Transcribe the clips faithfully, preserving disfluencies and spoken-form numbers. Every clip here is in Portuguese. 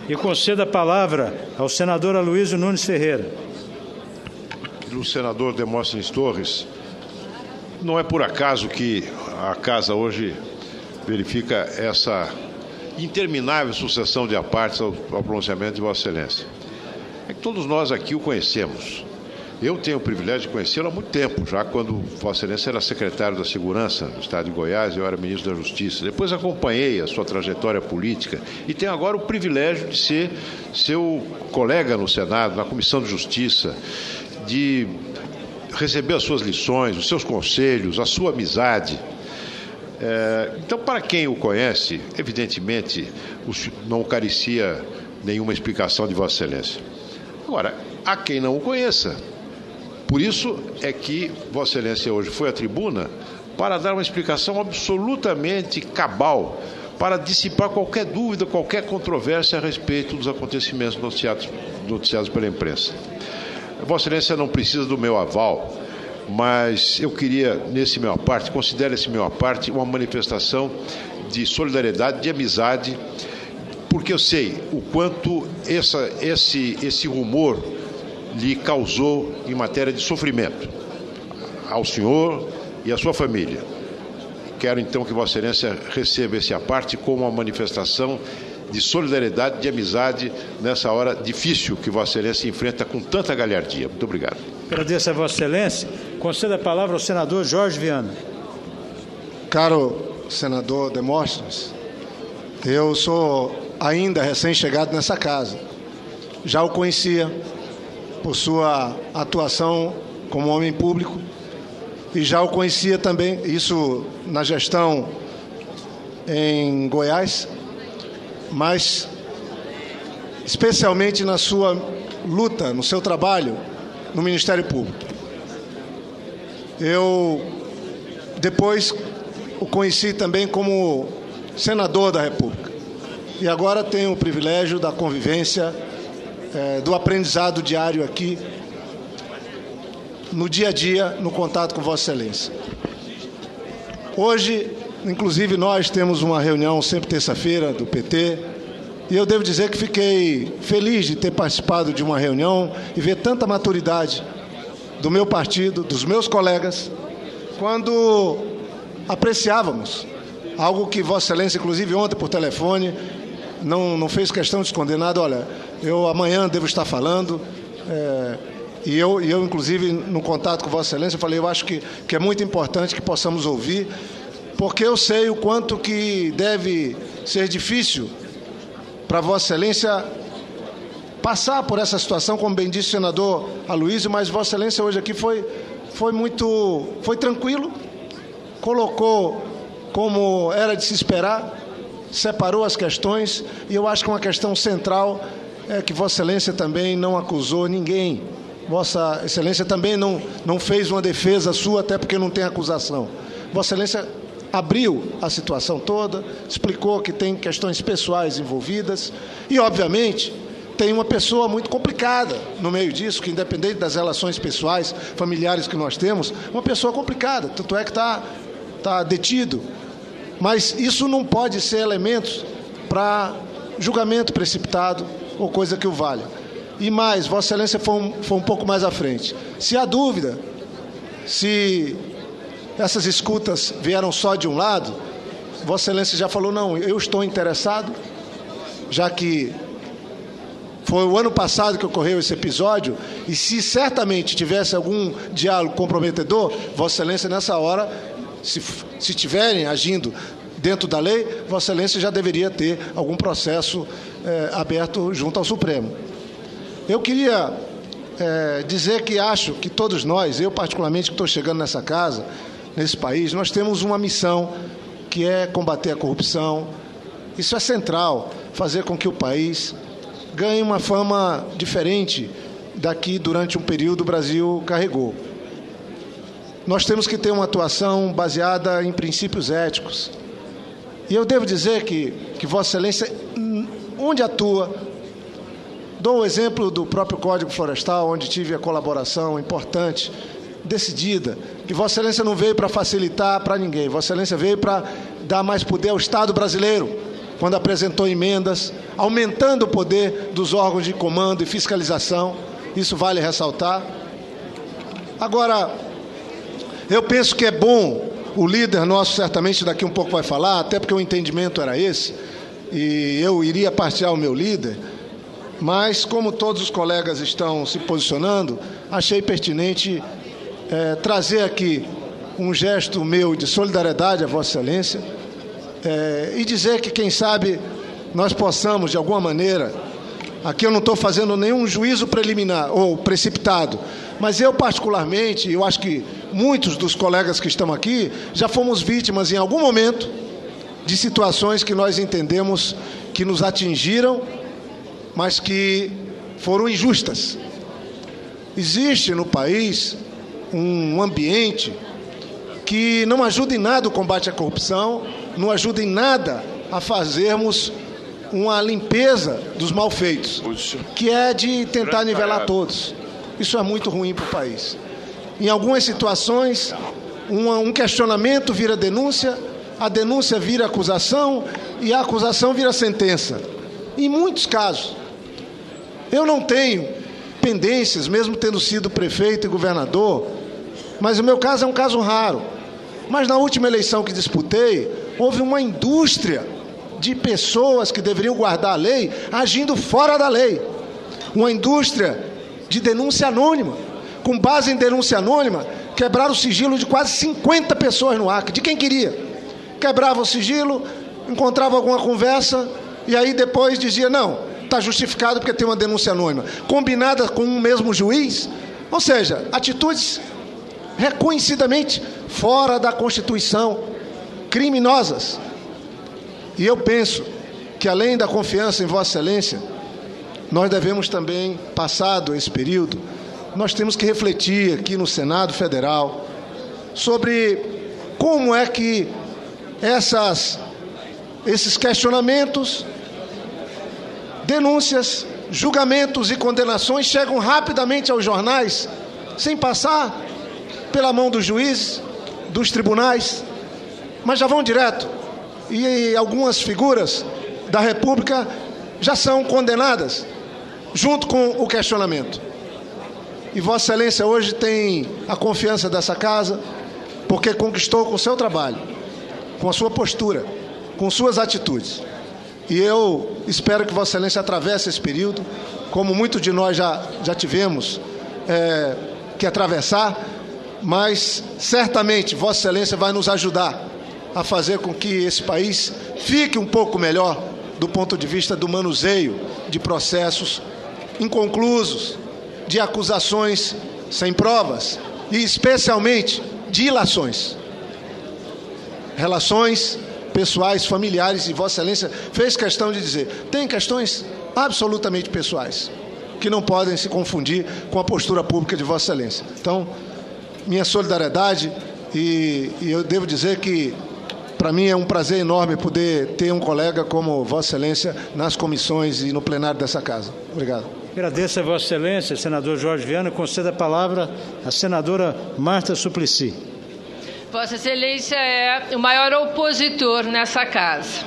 E concedo a palavra ao senador Aloysio Nunes Ferreira. Do senador Demóstenes Torres, não é por acaso que a Casa hoje verifica essa interminável sucessão de apartes ao, ao pronunciamento de Vossa Excelência. É que todos nós aqui o conhecemos. Eu tenho o privilégio de conhecê-lo há muito tempo, já quando Vossa Excelência era secretário da Segurança do Estado de Goiás e eu era ministro da Justiça. Depois acompanhei a sua trajetória política e tenho agora o privilégio de ser seu colega no Senado, na Comissão de Justiça, de receber as suas lições, os seus conselhos, a sua amizade. É, então, para quem o conhece, evidentemente, não carecia nenhuma explicação de Vossa Excelência. Agora, há quem não o conheça. Por isso é que Vossa Excelência hoje foi à tribuna para dar uma explicação absolutamente cabal, para dissipar qualquer dúvida, qualquer controvérsia a respeito dos acontecimentos noticiados, noticiados pela imprensa. Vossa Excelência não precisa do meu aval, mas eu queria, nesse meu aparte, considero esse meu aparte uma manifestação de solidariedade, de amizade, porque eu sei o quanto essa, esse, esse rumor lhe causou em matéria de sofrimento ao senhor e à sua família. Quero então que Vossa Excelência receba esse aparte como uma manifestação de solidariedade, de amizade, nessa hora difícil que Vossa Excelência enfrenta com tanta galhardia. Muito obrigado. Agradeço a Vossa Excelência. Concedo a palavra ao senador Jorge Viana. Caro senador Demóstenes, eu sou ainda recém-chegado nessa casa. Já o conhecia por sua atuação como homem público e já o conhecia também, isso na gestão em Goiás, mas especialmente na sua luta, no seu trabalho no Ministério Público. Eu depois o conheci também como senador da República e agora tenho o privilégio da convivência, é, do aprendizado diário aqui, no dia a dia, no contato com Vossa Excelência. Hoje, inclusive, nós temos uma reunião sempre terça-feira do P T e eu devo dizer que fiquei feliz de ter participado de uma reunião e ver tanta maturidade do meu partido, dos meus colegas, quando apreciávamos algo que Vossa Excelência, inclusive ontem por telefone, não, não fez questão de esconder nada. Olha, eu amanhã devo estar falando, é, e eu, e eu, inclusive, no contato com Vossa Excelência, eu falei, eu acho que, que é muito importante que possamos ouvir, porque eu sei o quanto que deve ser difícil para Vossa Excelência passar por essa situação, como bem disse o senador Aloysio, mas Vossa Excelência hoje aqui foi, foi muito, foi tranquilo, colocou como era de se esperar, separou as questões, e eu acho que uma questão central é que Vossa Excelência também não acusou ninguém. Vossa Excelência também não, não fez uma defesa sua, até porque não tem acusação. Vossa Excelência abriu a situação toda, explicou que tem questões pessoais envolvidas e, obviamente, tem uma pessoa muito complicada no meio disso, que independente das relações pessoais, familiares que nós temos, uma pessoa complicada, tanto é que está tá detido. Mas isso não pode ser elementos para julgamento precipitado ou coisa que o valha. E mais, Vossa Excelência foi um, foi um pouco mais à frente. Se há dúvida, se essas escutas vieram só de um lado, Vossa Excelência já falou, não, eu estou interessado, já que foi o ano passado que ocorreu esse episódio, e se certamente tivesse algum diálogo comprometedor, Vossa Excelência nessa hora, se, se tiverem agindo dentro da lei, Vossa Excelência já deveria ter algum processo é, aberto junto ao Supremo. Eu queria é, dizer que acho que todos nós, eu particularmente que estou chegando nessa casa, nesse país, nós temos uma missão que é combater a corrupção. Isso é central, fazer com que o país ganhe uma fama diferente da que durante um período o Brasil carregou. Nós temos que ter uma atuação baseada em princípios éticos. E eu devo dizer que, que Vossa Excelência, onde atua, dou o exemplo do próprio Código Florestal, onde tive a colaboração importante, decidida, que Vossa Excelência não veio para facilitar para ninguém, Vossa Excelência veio para dar mais poder ao Estado brasileiro, quando apresentou emendas, aumentando o poder dos órgãos de comando e fiscalização. Isso vale ressaltar. Agora, eu penso que é bom, o líder nosso certamente daqui um pouco vai falar, até porque o entendimento era esse, e eu iria partilhar o meu líder, mas como todos os colegas estão se posicionando, achei pertinente é, trazer aqui um gesto meu de solidariedade a Vossa Excelência é, e dizer que, quem sabe, nós possamos, de alguma maneira, aqui eu não estou fazendo nenhum juízo preliminar ou precipitado, mas eu particularmente, eu acho que muitos dos colegas que estão aqui já fomos vítimas em algum momento de situações que nós entendemos que nos atingiram, mas que foram injustas. Existe no país um ambiente que não ajuda em nada o combate à corrupção, não ajuda em nada a fazermos uma limpeza dos malfeitos, que é de tentar nivelar todos. Isso é muito ruim para o país. Em algumas situações, uma, um questionamento vira denúncia, a denúncia vira acusação e a acusação vira sentença. Em muitos casos, eu não tenho pendências, mesmo tendo sido prefeito e governador, mas o meu caso é um caso raro. Mas na última eleição que disputei, houve uma indústria de pessoas que deveriam guardar a lei, agindo fora da lei. Uma indústria de denúncia anônima. Com base em denúncia anônima, quebraram o sigilo de quase cinquenta pessoas no Acre, de quem queria. Quebrava o sigilo, encontrava alguma conversa, e aí depois dizia, não, está justificado porque tem uma denúncia anônima. Combinada com um mesmo juiz, ou seja, atitudes reconhecidamente fora da Constituição, criminosas. E eu penso que, além da confiança em Vossa Excelência, nós devemos também, passado esse período, nós temos que refletir aqui no Senado Federal sobre como é que essas, esses questionamentos, denúncias, julgamentos e condenações chegam rapidamente aos jornais, sem passar pela mão dos juízes, dos tribunais, mas já vão direto. E algumas figuras da República já são condenadas, junto com o questionamento. E Vossa Excelência hoje tem a confiança dessa casa, porque conquistou com o seu trabalho, com a sua postura, com suas atitudes. E eu espero que Vossa Excelência atravesse esse período, como muitos de nós já, já tivemos é, que atravessar, mas certamente Vossa Excelência vai nos ajudar a fazer com que esse país fique um pouco melhor do ponto de vista do manuseio de processos inconclusos, de acusações sem provas e, especialmente, de ilações. Relações pessoais, familiares, e Vossa Excelência fez questão de dizer, tem questões absolutamente pessoais, que não podem se confundir com a postura pública de Vossa Excelência. Então, minha solidariedade, e, e eu devo dizer que, para mim, é um prazer enorme poder ter um colega como Vossa Excelência nas comissões e no plenário dessa casa. Obrigado. Agradeço a Vossa Excelência, senador Jorge Viana. Conceda a palavra à senadora Marta Suplicy. Vossa Excelência é o maior opositor nessa casa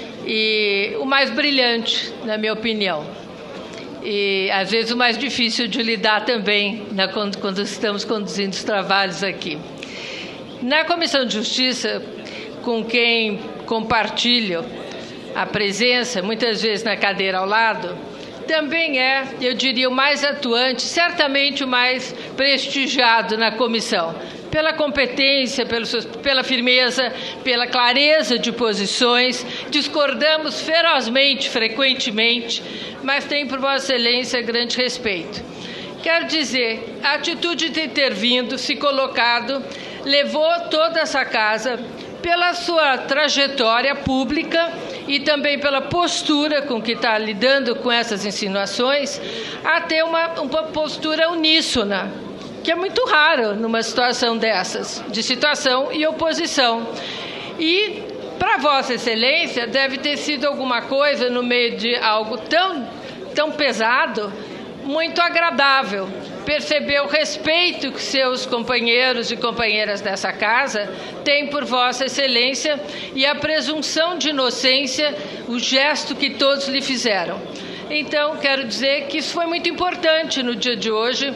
e o mais brilhante, na minha opinião. E, às vezes, o mais difícil de lidar também, né, quando, quando estamos conduzindo os trabalhos aqui. Na Comissão de Justiça, com quem compartilho a presença, muitas vezes na cadeira ao lado, também é, eu diria, o mais atuante, certamente o mais prestigiado na comissão, pela competência, pelo, pela firmeza, pela clareza de posições. Discordamos ferozmente, frequentemente, mas tem por Vossa Excelência grande respeito. Quero dizer, a atitude de ter vindo, se colocado, levou toda essa casa, pela sua trajetória pública e também pela postura com que está lidando com essas insinuações, a ter uma, uma postura uníssona, que é muito raro numa situação dessas, de situação e oposição. E, para Vossa Excelência, deve ter sido alguma coisa no meio de algo tão, tão pesado, muito agradável perceber o respeito que seus companheiros e companheiras dessa casa têm por Vossa Excelência e a presunção de inocência, o gesto que todos lhe fizeram. Então, quero dizer que isso foi muito importante no dia de hoje,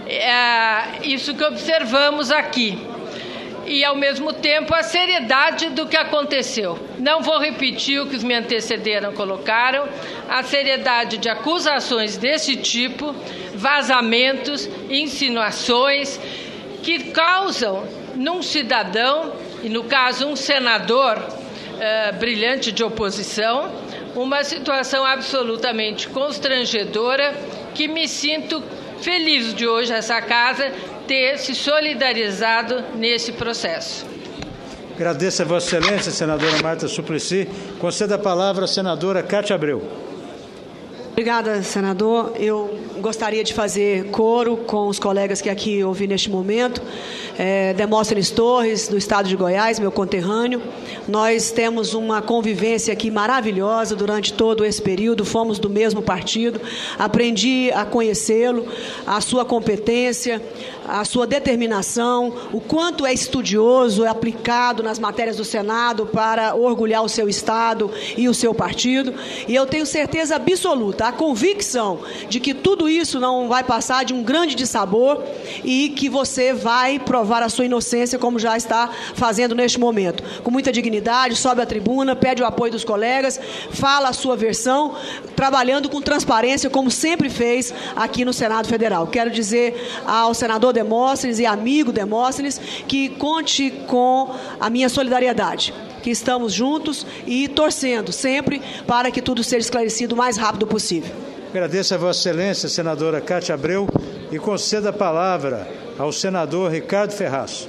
é, isso que observamos aqui. E, ao mesmo tempo, a seriedade do que aconteceu. Não vou repetir o que os me antecederam colocaram, a seriedade de acusações desse tipo, vazamentos, insinuações, que causam num cidadão, e no caso um senador uh, brilhante de oposição, uma situação absolutamente constrangedora, que me sinto feliz de hoje essa casa ter se solidarizado nesse processo. Agradeço a Vossa Excelência, senadora Marta Suplicy. Conceda a palavra à senadora Cátia Abreu. Obrigada, senador. Eu gostaria de fazer coro com os colegas que aqui ouvi neste momento. É, Demóstenes Torres, do estado de Goiás, meu conterrâneo. Nós temos uma convivência aqui maravilhosa durante todo esse período, fomos do mesmo partido. Aprendi a conhecê-lo, a sua competência, a sua determinação, o quanto é estudioso, é aplicado nas matérias do Senado para orgulhar o seu estado e o seu partido. E eu tenho certeza absoluta, a convicção de que tudo isso não vai passar de um grande dissabor e que você vai provar a sua inocência, como já está fazendo neste momento. Com muita dignidade, sobe à tribuna, pede o apoio dos colegas, fala a sua versão, trabalhando com transparência, como sempre fez aqui no Senado Federal. Quero dizer ao senador Demóstenes e amigo Demóstenes que conte com a minha solidariedade, que estamos juntos e torcendo sempre para que tudo seja esclarecido o mais rápido possível. Agradeço a Vossa Excelência, senadora Cátia Abreu, e concedo a palavra ao senador Ricardo Ferraz.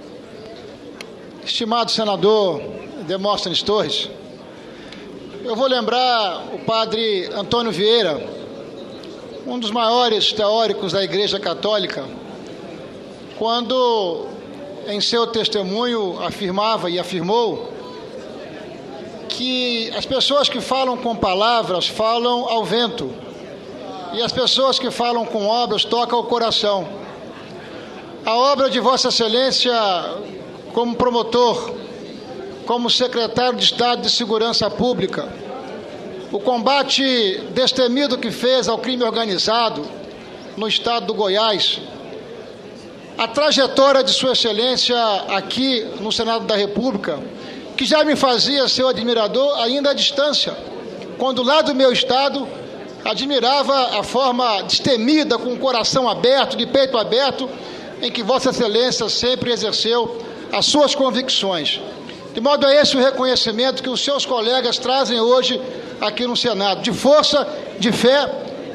Estimado senador Demóstenes Torres, eu vou lembrar o padre Antônio Vieira, um dos maiores teóricos da Igreja Católica, quando em seu testemunho afirmava e afirmou que as pessoas que falam com palavras falam ao vento e as pessoas que falam com obras tocam o coração. A obra de Vossa Excelência como promotor, como secretário de Estado de Segurança Pública, o combate destemido que fez ao crime organizado no estado do Goiás, a trajetória de Sua Excelência aqui no Senado da República, que já me fazia seu admirador ainda à distância, quando lá do meu estado admirava a forma destemida, com o coração aberto, de peito aberto, em que Vossa Excelência sempre exerceu as suas convicções. De modo a esse o reconhecimento que os seus colegas trazem hoje aqui no Senado, de força, de fé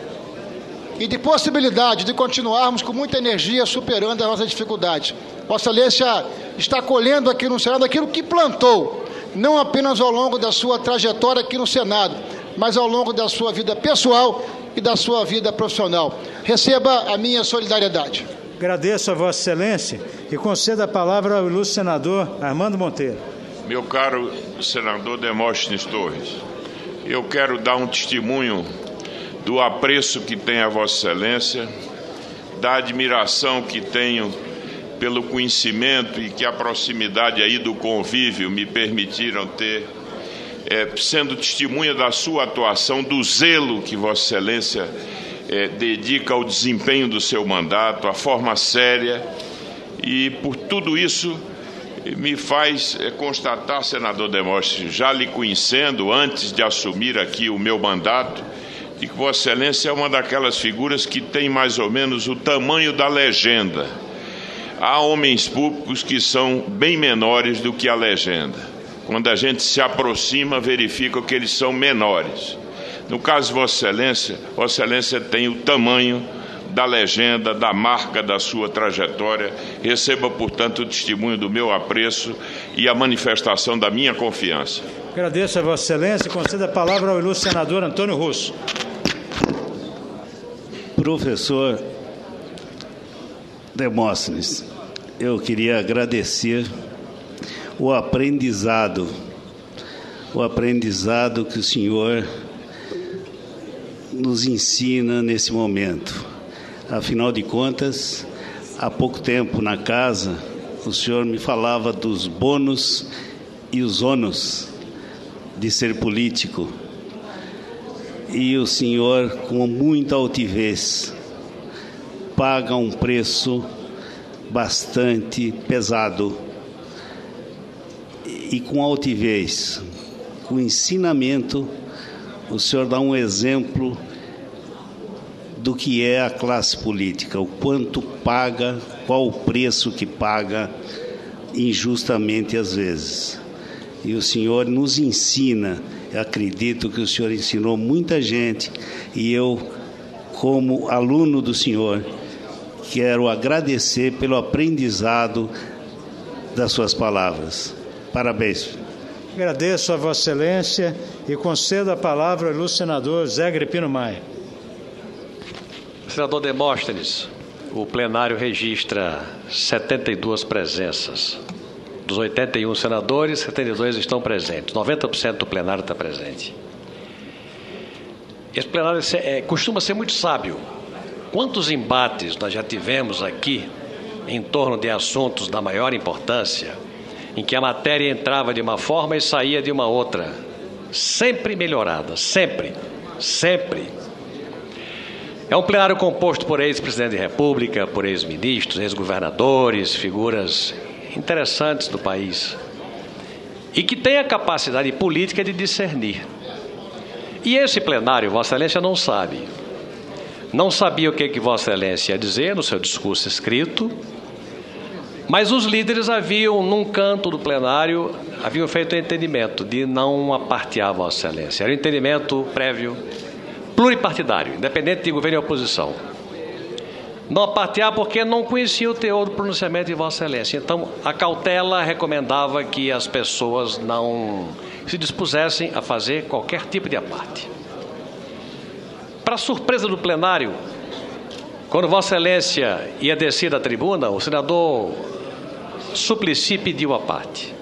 e de possibilidade de continuarmos com muita energia superando as nossas dificuldades. Vossa Excelência está colhendo aqui no Senado aquilo que plantou, não apenas ao longo da sua trajetória aqui no Senado, mas ao longo da sua vida pessoal e da sua vida profissional. Receba a minha solidariedade. Agradeço a Vossa Excelência e concedo a palavra ao ilustre senador Armando Monteiro. Meu caro senador Demóstenes Torres, eu quero dar um testemunho do apreço que tenho a Vossa Excelência, da admiração que tenho pelo conhecimento e que a proximidade aí do convívio me permitiram ter, é, sendo testemunha da sua atuação, do zelo que Vossa Excelência é, dedica ao desempenho do seu mandato, a forma séria, e por tudo isso me faz é, constatar, senador Demóstenes, já lhe conhecendo antes de assumir aqui o meu mandato, de que Vossa Excelência é uma daquelas figuras que tem mais ou menos o tamanho da legenda. Há homens públicos que são bem menores do que a legenda. Quando a gente se aproxima, verifica que eles são menores. No caso de Vossa Excelência, Vossa Excelência tem o tamanho da legenda, da marca da sua trajetória. Receba, portanto, o testemunho do meu apreço e a manifestação da minha confiança. Agradeço a Vossa Excelência e concedo a palavra ao ilustre senador Antônio Russo. Professor Demóstenes, eu queria agradecer o aprendizado, o aprendizado que o senhor nos ensina nesse momento. Afinal de contas, há pouco tempo na casa, o senhor me falava dos bônus e os ônus de ser político. E o senhor, com muita altivez, paga um preço bastante pesado. E com altivez, com ensinamento, o senhor dá um exemplo do que é a classe política, o quanto paga, qual o preço que paga injustamente às vezes. E o senhor nos ensina, eu acredito que o senhor ensinou muita gente, e eu, como aluno do senhor, quero agradecer pelo aprendizado das suas palavras. Parabéns. Agradeço a Vossa Excelência e concedo a palavra ao ilustre senador Zé Agripino Maia. Senador Demóstenes, o plenário registra setenta e duas presenças. Dos oitenta e um senadores, setenta e dois estão presentes. noventa por cento do plenário está presente. Esse plenário é, costuma ser muito sábio. Quantos embates nós já tivemos aqui em torno de assuntos da maior importância, em que a matéria entrava de uma forma e saía de uma outra, sempre melhorada, sempre, sempre. É um plenário composto por ex-presidente da República, por ex-ministros, ex-governadores, figuras interessantes do país, e que tem a capacidade política de discernir. E esse plenário, Vossa Excelência não sabe. Não sabia o que, que Vossa Excelência ia dizer no seu discurso escrito, mas os líderes haviam, num canto do plenário, haviam feito o entendimento de não apartear Vossa Excelência. Era um entendimento prévio, pluripartidário, independente de governo e oposição. Não apartear porque não conhecia o teor do pronunciamento de Vossa Excelência. Então, a cautela recomendava que as pessoas não se dispusessem a fazer qualquer tipo de aparte. Para surpresa do plenário, quando Vossa Excelência ia descer da tribuna, o senador Suplicy pediu a parte.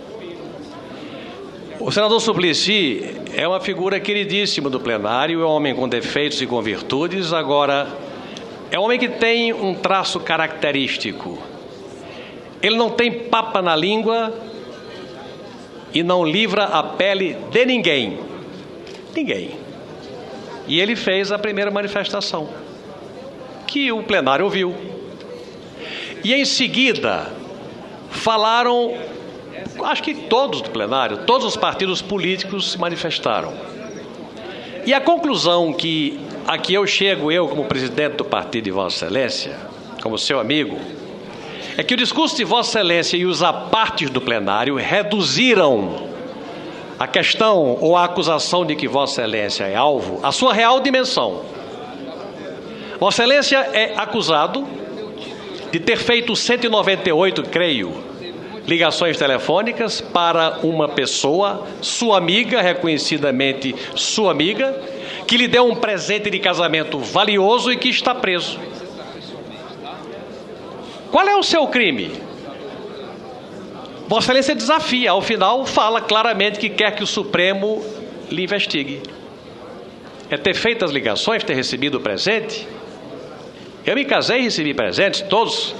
O senador Suplicy é uma figura queridíssima do plenário, é um homem com defeitos e com virtudes, agora é um homem que tem um traço característico. Ele não tem papa na língua e não livra a pele de ninguém. Ninguém. E ele fez a primeira manifestação, que o plenário ouviu. E em seguida, falaram, acho que todos do plenário, todos os partidos políticos se manifestaram. E a conclusão que aqui eu chego, eu como presidente do partido de Vossa Excelência, como seu amigo, é que o discurso de Vossa Excelência e os apartes do plenário reduziram a questão ou a acusação de que Vossa Excelência é alvo à sua real dimensão. Vossa Excelência é acusado de ter feito cento e noventa e oito, creio, ligações telefônicas para uma pessoa, sua amiga, reconhecidamente sua amiga, que lhe deu um presente de casamento valioso e que está preso. Qual é o seu crime? Vossa Excelência desafia, ao final fala claramente que quer que o Supremo lhe investigue. É ter feito as ligações, ter recebido o presente? Eu me casei e recebi presentes, todos.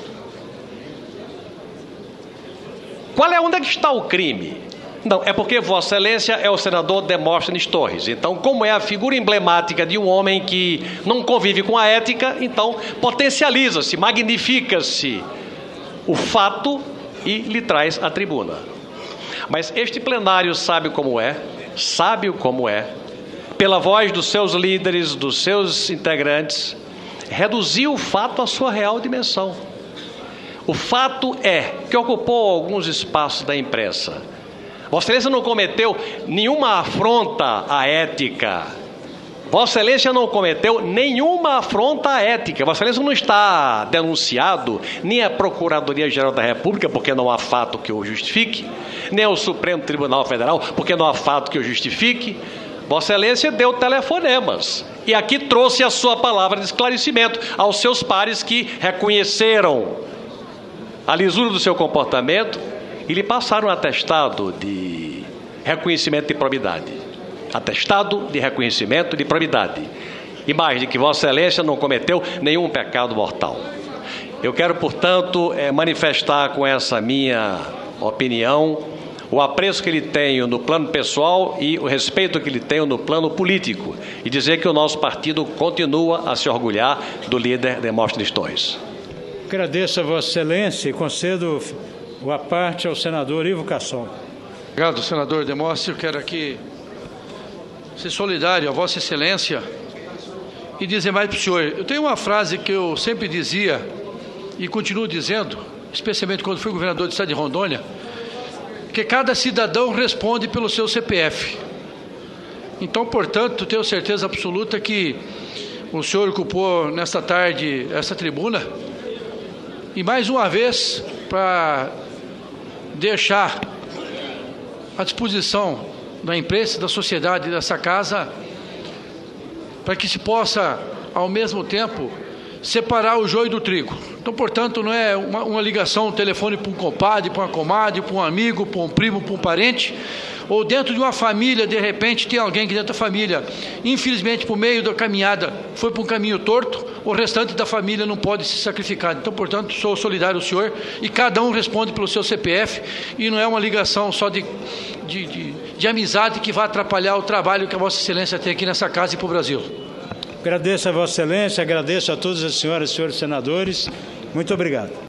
Qual é, onde é que está o crime? Não, é porque Vossa Excelência é o senador Demóstenes Torres. Então, como é a figura emblemática de um homem que não convive com a ética, então potencializa-se, magnifica-se o fato e lhe traz à tribuna. Mas este plenário sabe como é, sabe como é, pela voz dos seus líderes, dos seus integrantes, reduziu o fato à sua real dimensão. O fato é que ocupou alguns espaços da imprensa. Vossa Excelência não cometeu nenhuma afronta à ética. Vossa Excelência não cometeu nenhuma afronta à ética. Vossa Excelência não está denunciado nem a Procuradoria-Geral da República, porque não há fato que o justifique, nem ao Supremo Tribunal Federal, porque não há fato que o justifique. Vossa Excelência deu telefonemas e aqui trouxe a sua palavra de esclarecimento aos seus pares que reconheceram a lisura do seu comportamento e lhe passaram um atestado de reconhecimento de probidade. Atestado de reconhecimento de probidade. e mais de que Vossa Excelência não cometeu nenhum pecado mortal. Eu quero, portanto, é, manifestar com essa minha opinião o apreço que lhe tenho no plano pessoal e o respeito que lhe tenho no plano político, e dizer que o nosso partido continua a se orgulhar do líder Demóstenes Torres. Agradeço a Vossa Excelência e concedo o à parte ao senador Ivo Cassol. Obrigado, senador Demóstenes. Eu quero aqui ser solidário a Vossa Excelência e dizer mais para o senhor. Eu tenho uma frase que eu sempre dizia e continuo dizendo, especialmente quando fui governador do estado de Rondônia, que cada cidadão responde pelo seu C P F. Então, portanto, tenho certeza absoluta que o senhor ocupou nesta tarde essa tribuna e mais uma vez para deixar à disposição da imprensa, da sociedade, dessa casa, para que se possa, ao mesmo tempo, separar o joio do trigo. Então, portanto, não é uma, uma ligação, um telefone para um compadre, para uma comadre, para um amigo, para um primo, para um parente, ou dentro de uma família, de repente, tem alguém que dentro da família, infelizmente, por meio da caminhada, foi para um caminho torto, o restante da família não pode se sacrificar. Então, portanto, sou solidário ao senhor e cada um responde pelo seu C P F e não é uma ligação só de, de, de, de amizade que vai atrapalhar o trabalho que a Vossa Excelência tem aqui nessa casa e para o Brasil. Agradeço a Vossa Excelência, agradeço a todas as senhoras e senhores senadores. Muito obrigado.